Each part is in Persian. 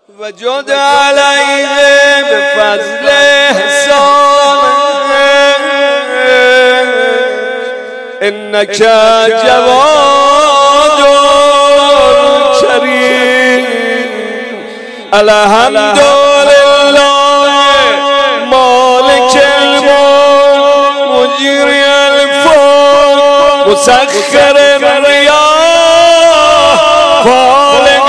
و جد علیه به فضل احسانه انک جواد کریم الحمدلله مالک الملک مجری الفلک مسخر الریاح خالق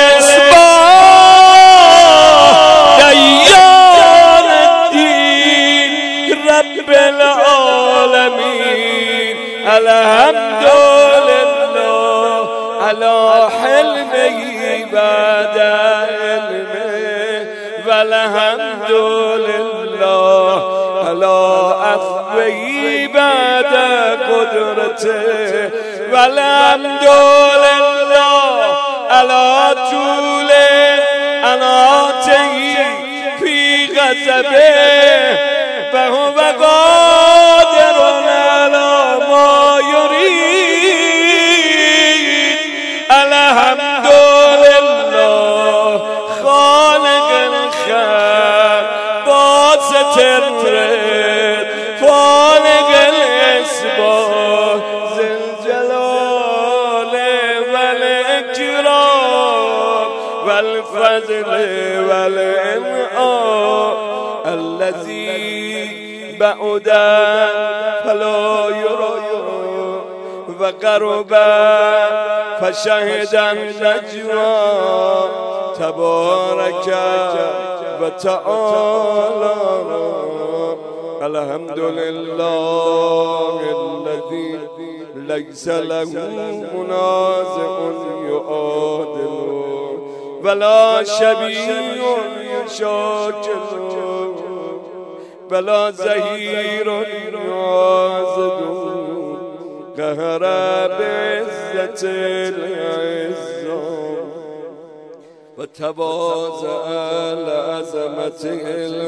الاسباح دیان الدین رب العالمین الحمدلله علی حلمه بعد علمه والحمدلله علی عفوه بعد قدرته والحمدلله علی طول اناته فی غضبه فهو قادر علی ما یرید الحمدلله خالق الخلق باسط الرزق فالق الاسباح ذی الجلال والاکرام والفضل والانعام الذی بعد فلا یری و قرب فشهد النجوى تبارک و تعالی الحمدلله الذي ليس له منازع يعادل ولا شبيه يشاكل ولا زهير يعازد قهر بعزة العزة وتواضع لعظمته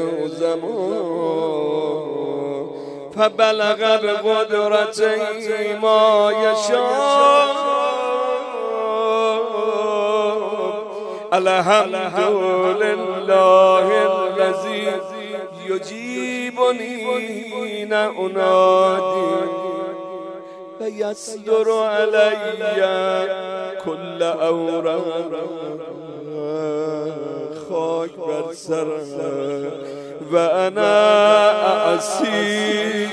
العظماء فبلغ بقدرته ما يشاء الحمد لله الذي يجيبني حين أنادي فيصدر علي كل أوراق خاک بر سرم و انا اعصی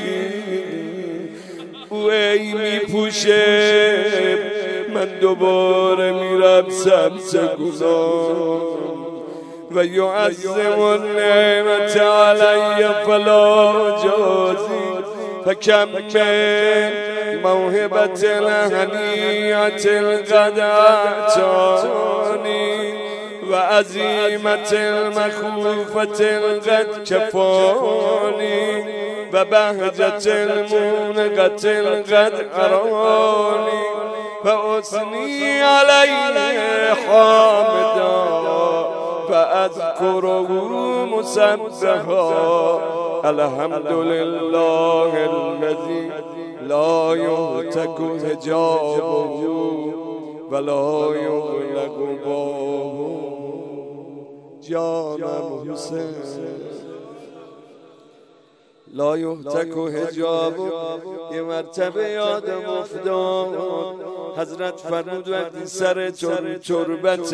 او ای می پوشه من دوباره میرم سبز گناه و یعظم النعمت علی فلا جازی فکم من موهبت الهنیت القد اعطانی و عزیمت المخوفت القد کفانی و بهجت المونقت القد ارانی فاثنی علیه حامدا فاذکره مسبحا الحمد لله الذی لا یهتک حجابه ولا یغلق بابه جانم حسین لا یهتک حجابه یه مرتبه یادم افتاد حضرت فرمود وقتی سر تربت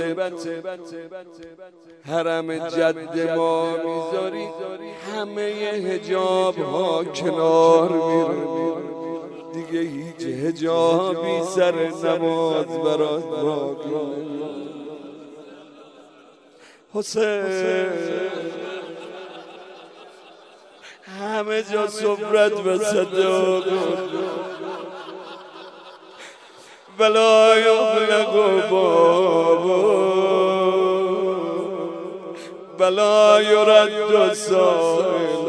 حرم جد ما میذاری همه حجاب ها کنار میره دیگه هیچ حجابی سر نماز برات باقی حسین همه جا صبرت و صدق ولا یغلق بابه ولا یرد سائل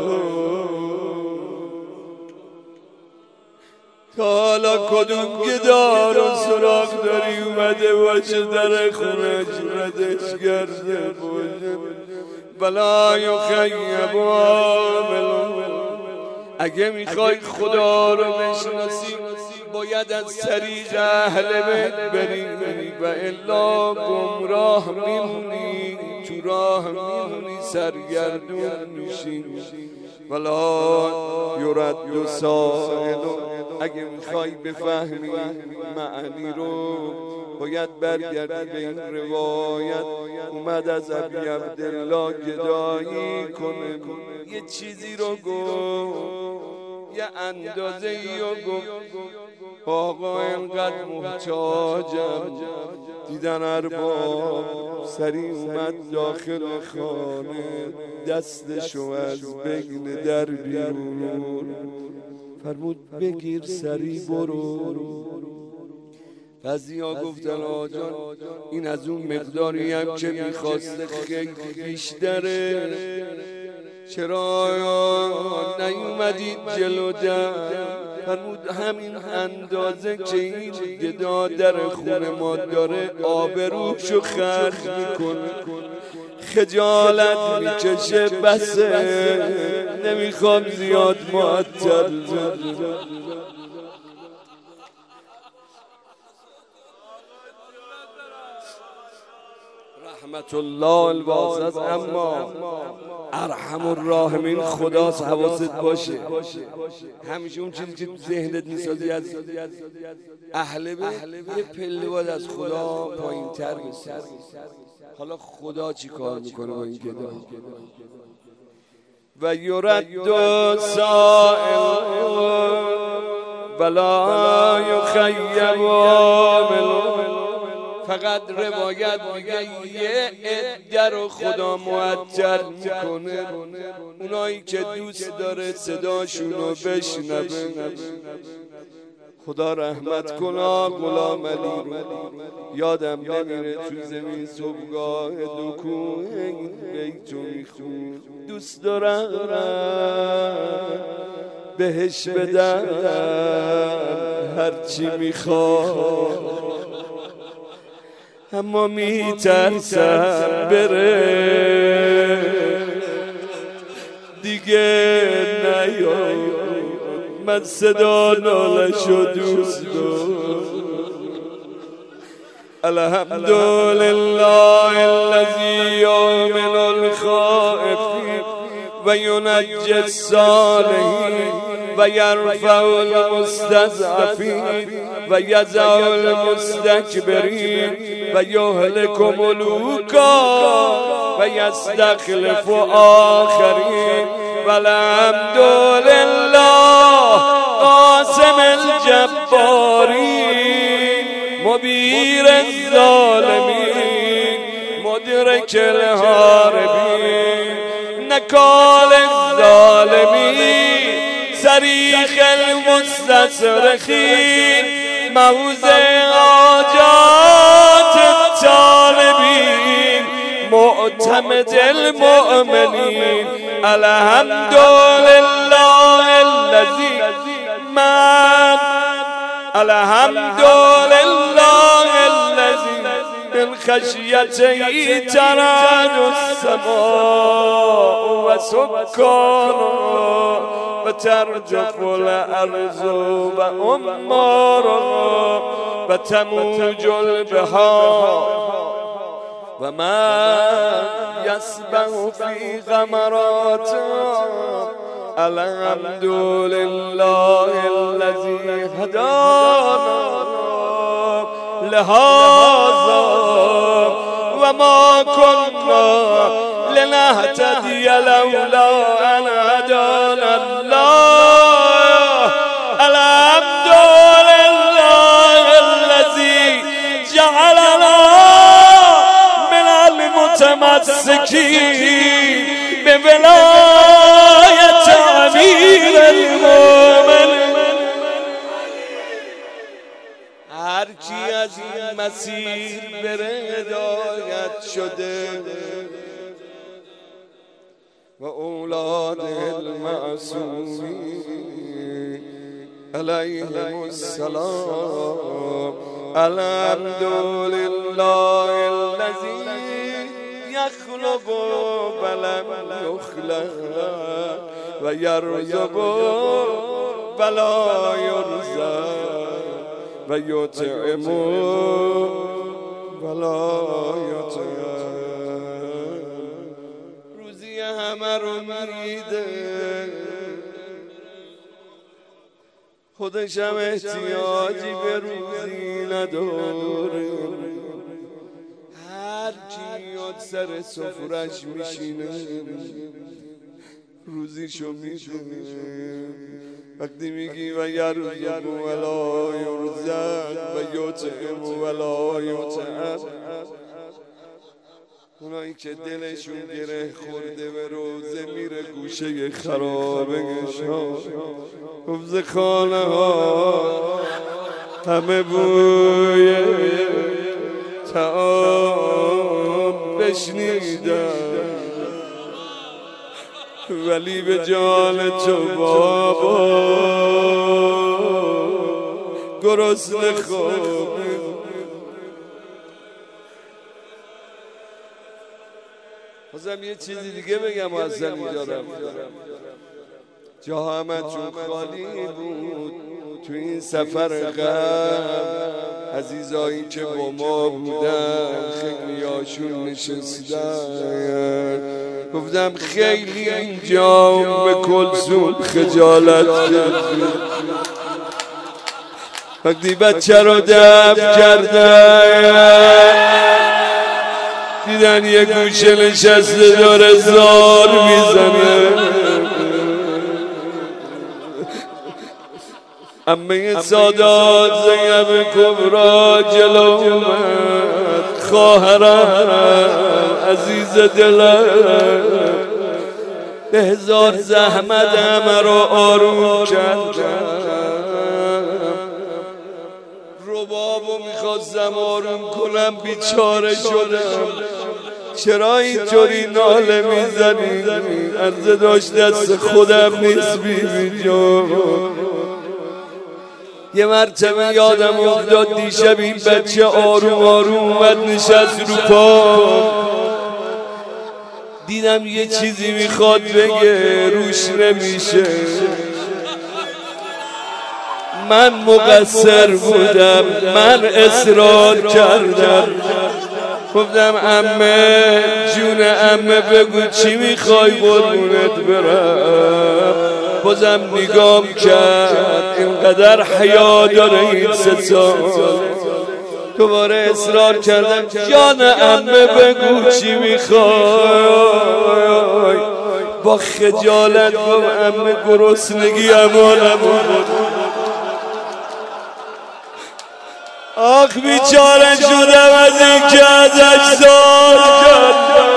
تا حالا کدوم گدار و سراغ داری اومده باشه در خونش ردش کرده باشه ولا یخیب عامل اگه میخوای خدا رو بشناسی باید از طریق اهل بیت بری و الا گمراه میمونی تو راه میمونی سرگردون میشی. ولا یرد سائل، اگه میخوای بفهمی معنی رو باید برگردی به این روایت. اومد از ابی عبدالله گدایی کنه، یه چیزی رو گفت، یه اندازه ای رو گفت. آقا اینقدر محتاجم. دیدن ارباب سریع اومد داخل خانه، دستشو از بین در بیرون فرمود بگیر سریع برو. بعضیا گفتن آقا جان این از اون مقداری هم که میخواسته خیلی بیشتره، چرا نیومدید جلوتر؟ فرمود همین اندازه که این گدا در خونه ما داره آبروشو خرج میکنه، خجالت میکشه، بسه، نمیخوام زیاد معطل. رحمت الله الواسط. اما ارحم الراحمین خداست، حواست باشه. همیشه اون چیزی که ذهنت میسازی از اهل بیت یه پله باید از خدا پایین تر بسازی. حالا خدا چی کار میکنه با این گدا؟ و یرد سائل ولا یخیب عامل. فقط روایت میگه یه عده رو خدا معطل میکنه، اونایی که دوست داره صداشونو بشنوه. خدا رحمت کنا غلام علی رو، یادم نمیره تو زمین صبحگاه دکون این بیتو میخون. دوست دارم بهش بدم هرچی میخواد، اما میترسم بره دیگه نیاد. من صدا نالشو دوست دارم. الحمدلله الذی یؤمن الخائفین و ینجی الصالحین و یرفع المستضعفین و یضع المستکبرین و یهلک ملوکا و یستخلف آخرین. والحمدلله قاسم الجبارین مبیر الظالمین مدرک الهاربین نکال الظالمین صریخ المستصرخین موضع حاجات الطالبین معتمد المؤمنین. الحمدلله الذی الحمدلله الذی من خشیته ترعد السماء و سکانها و ترجف الارض و امارها و تموج البحار و من یسبح فی غمراتها. الحمدلله الذی هدانا لهذا و ما كنا لنهتدی لولا ان هدانا الله. الحمدلله الذی جعلنا من المتمسکین بولایت امیر المؤمنین. هر کی از این مسیر بره هدایت شده و اولاد المعصومین علیهم السلام. الحمدلله الذی یخلق ولم یخلق و یرزق ولا یرزق و یطعم ولا یطعم. همه رو میده، خودش هم احتیاجی به روزی نداره، هر کی میاد سر سفرش میشینه روزیشو میده. وقتی میگی و یرزق ولا یرزق و یطعم ولا یطعم، اونایی که دلشون گره خورده به روزه میره گوشه خرابه حفظ خانه ها همه بوی طعام بشنیدن، ولی به جان تو بابا گرسنه خوابه. بازم یه چیزی دیگه بگم و اصلا اینجا رفتم، جا همه چون خالی بود تو این سفر غم، عزیزایی که با ما بودن خیلی هاشون نشستن، گفتم خیلی اینجا به کلثوم خجالت کردیم، وقتی بچه رو دفن کردن دیدن یه گوشه نشسته داره زار میزنه، عمه سادات زینب کبرا جلو اومد، خواهرم عزیز دلم به هزار زحمت همه رو آروم کردم، ربابو میخواستم آروم کنم بیچاره شدم، چرا اینطوری ناله میزنی؟ عرضه داشت دست خودم نیست بیبی جان. یه مرتبه یادم افتاد دیشب این بچه آروم آروم اومد نشست رو پا، دیدم یه چیزی میخواد بگه روش نمیشه، من مقصر بودم، من اصرار کردم، گفتم عمه جون عمه بگو چی میخوای قربونت برم، بازم نگام کرد اینقدر حیا داره این سه سال، دوباره اصرار کردم جان عمه بگو چی میخوای، با خجالت گفت عمه گرسنگی امانم بود. آخ بیچاره شدم از این که ازش سال کردم.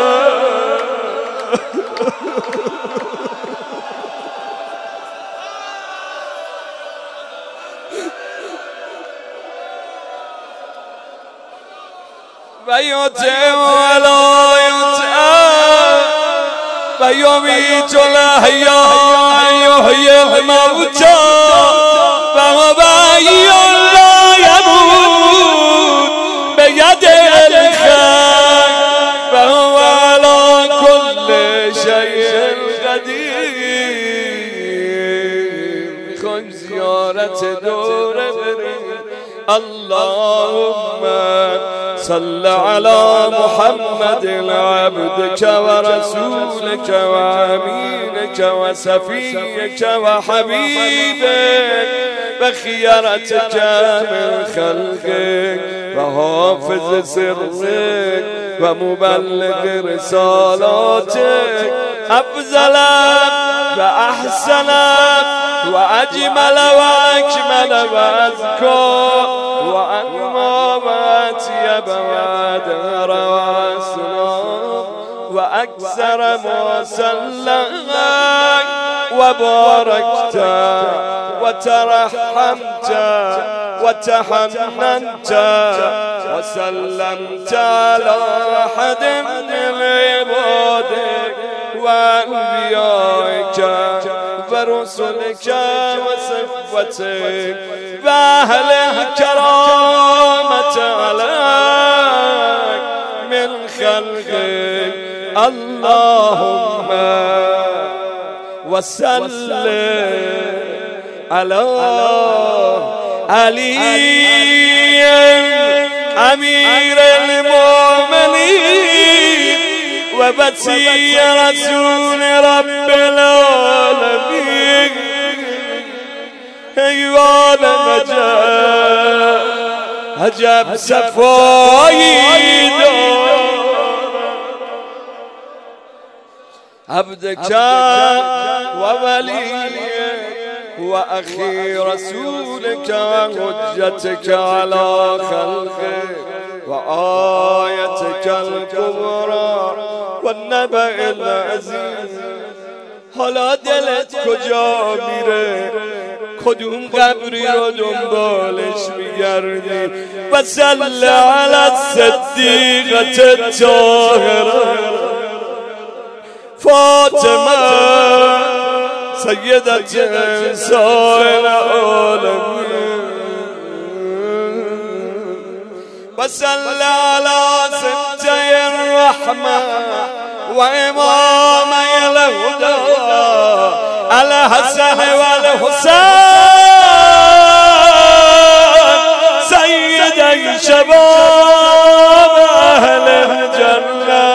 و یطعم ولا یطعم و یمیت الاحیاء یحیی الموتی و هو حی لا یموت بید الخیر و هو علی کل شیء قدیر. میخوایم زیارت دوره بریم. اللهم صل على محمد عبدك ورسولك وامينك وسفيك وحبيبك وخيرتك من خلقك وحافظ سرك ومبلغ رسالاتك أفضلك وأحسنك وأجمل وأكمل وأزكى وأنمى وأتي بعد وأسلام وأكثر ما سلمك وباركت وترحمت وتحننت وسلمت على أحد من عبادك وأنبيائك ورسلك وصفتك وأهل الكرامة عليك من خلقك. اللهم وسلم على علي أمير المؤمنين ووصي رسول رب العالمين حیوان نجات عجب صفایی دار عبدك ووليك وأخي رسولك وحجتك على خلقك وآيتك الكبرى والنبأ العظيم. حالا دلت کجا میره؟ کدوم قبری رو دنبالش میگردی؟ و صل علی الصدیقة الطاهرة فاطمه سیدت نساء العالمین و صل علی سبطی الرحمة و امامی الهدى الحسن والحسین سیدی شباب اهل الجنة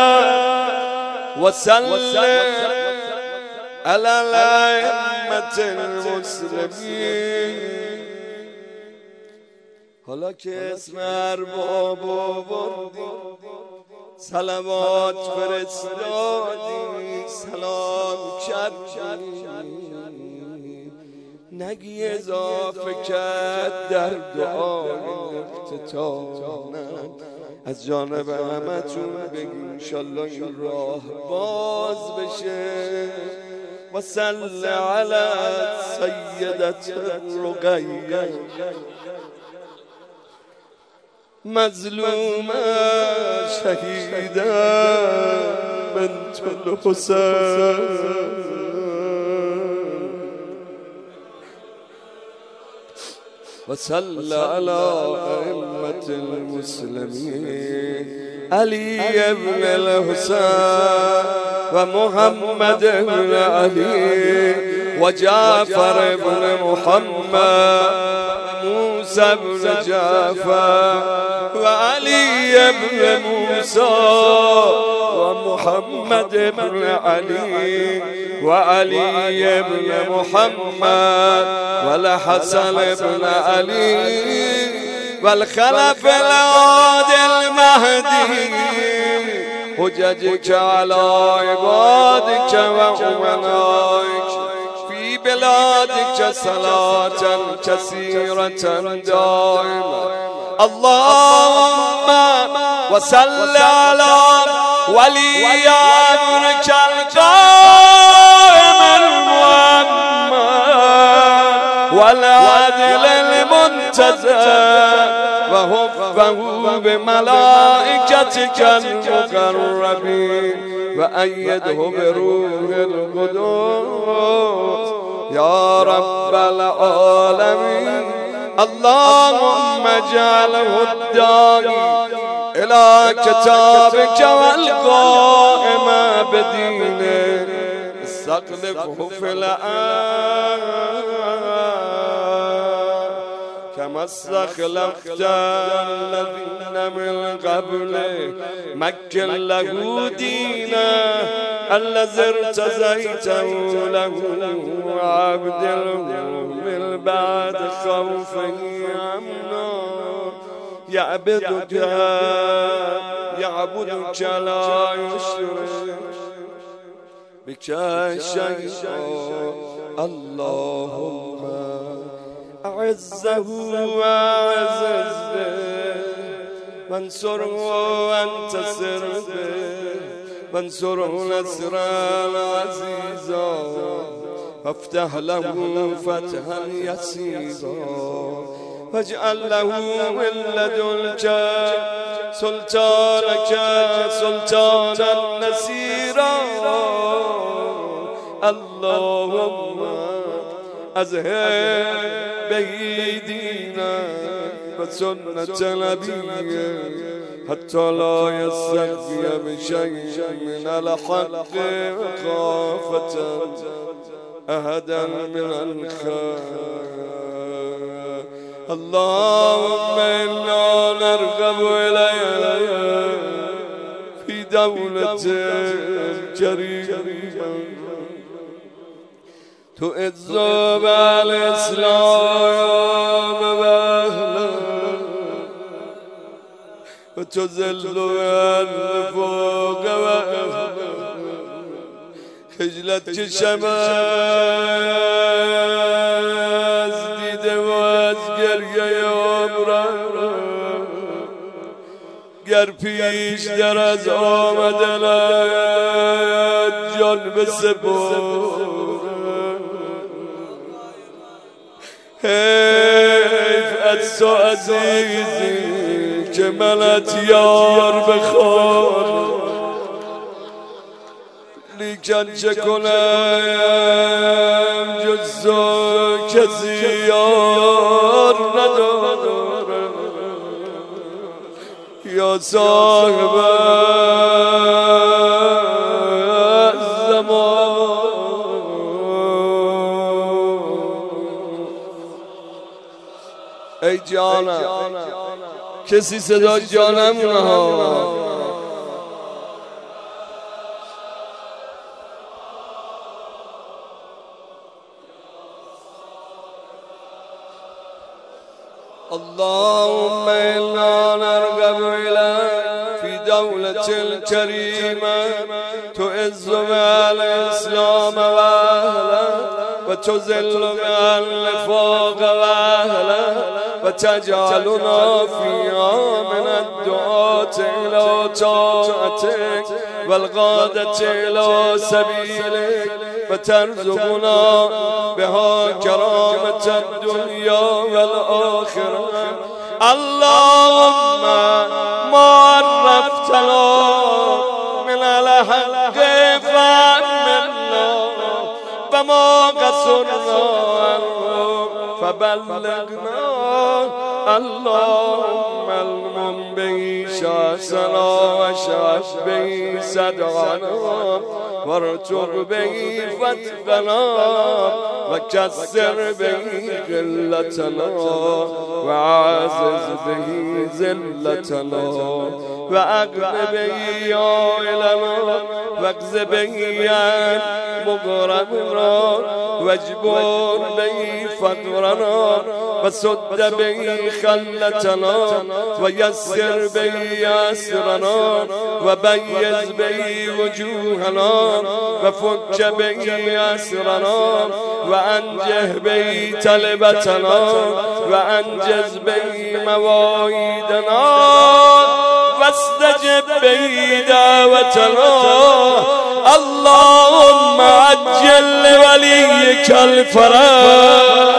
وسلم على الأئمة المسلمين. حالا که اسم ارباب بردی صلوات فرستادی سلام کردی نگی اضافه کرد در دعای اختتامم از جانب همتون بگیم انشالله این راه باز بشه. و صل علی سیدت رقیه مظلومه شهیده بنت الحسین و صل علی ائمة المسلمین علی ابن الحسین و محمد بن علی و جعفر بن محمد موسى بن جعفر وعلي بن موسى ومحمد بن علي وعلي بن محمد والحسن بن علي والخلف الهادي المهدي حججك على عبادك وأمنائك في بلادك صلاة كثيرة دائمة. اللهم وصل على ولي أمرك القائم المؤمن والعدل المنتظر وحفظه بملائكتك المقربين وأيده بروح القدس يا رب العالمين. اللهم اجعله الداعي إلى كتابك والقائم بدينك استخلفه في الأرض كما استخلفت الذين من قبله مكن له دينا الذي ارتزيته له وعبده من بعد خوفه امنا يعبدك لا يشرك بك شيئا. اللهم أعزه وأعززه وانصره وانتصر به وانصره نصرا عزيزا وافتح له فتحا يسيرا واجعل له من لدنك سلطانا نصيرا. اللهم أذهب به دينك وسنة نبيك حتى لا يستخفي بشيء من الحق خافة أحدا من الخير. اللهم إنا نرغب إليك في دولة كريمة تعز بالإسلام وأهله وتذل بالفوق وأهله خجلت چشم از دیده و از گریه عمرم گر پیش در از آمدنت جان بسپرم حیف از تو عزیزی که منت یار بخوار لیکن چه کنم جز تو کسی یار ندارم یا صاحب زمان ای جانم کسی صدا جانم نها اللهم إنا نرغب إليك في دولة الكريمة تعز بها الإسلام وأهله وتذل بها النفاق وأهله وتجعلنا فيها من الدعاة إلى طاعتك والغادة إلى سبيلك وترزقنا بها كرامة الدنيا والآخرة اللهم ما عرفتنا من الحق فأمنا وما قصرنا فبلغنا اللهم المن به شاسنا وشاف به صدعنا وارتق به فتقنا وكسر به قلتنا وعزز به ذلتنا وأغن به عائلنا واجز به عن مغرمنا واجبر به فقرنا وسد به خلتنا ويسر به أسرنا وبيز به وجوهنا وفك به أسرنا وأنجه به تلبتنا وأنجز به مواعيدنا واستجب به دعوتنا اللهم عجل لوليك الفرج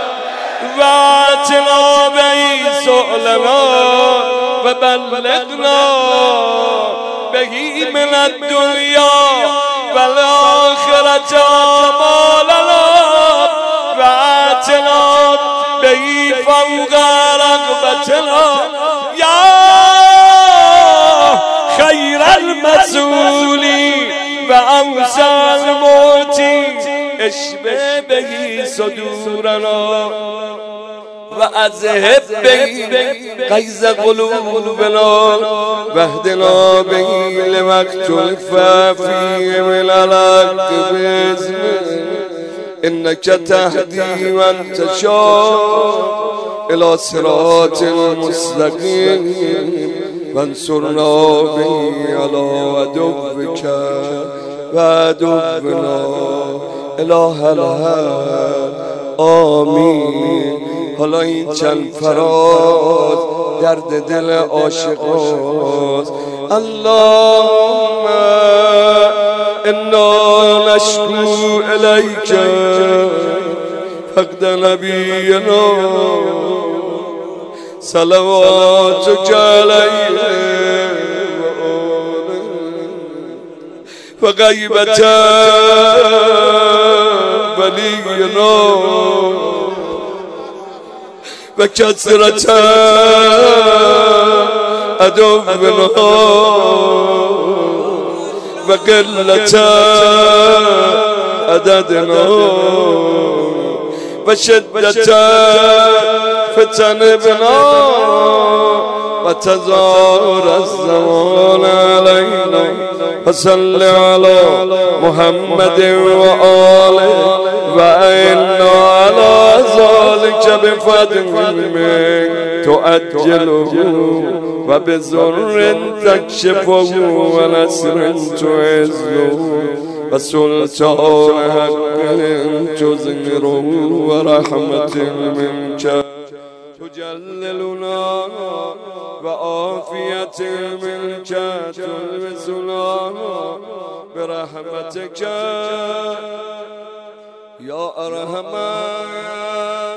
واتنا به سؤلنا وبلغنا به من الدنيا والآخرة آمالنا واتنا به فوق رغبتنا يا خير المسؤولين وأمسى الموتي اشبه به صدورنا وأذهب به غيظ قلوبنا واهدنا به لما اختلف فيه من الحق بإذنك إنك تهدي من تشاء إلى صراط مستقيم وانصرنا به على عدوك وعدونا اله الحق آمین. حالا این چند فراز درد دل عاشقاست. اللهم انا نشکو الیک فقد نبینا صلواتک علیه و غیبت ولینا و کثرت عدونا و قلت عددنا و شدت فتن بنا و وتزار الزمان علينا فصل على محمد وآله وإنا على ذلك بفضل منك تؤجله وبزر تكشفه ونصر تعزه وسلطان حق تظهره ورحمة منك تجللنا وعافية منك تلبسنا برحمتك يا أرحم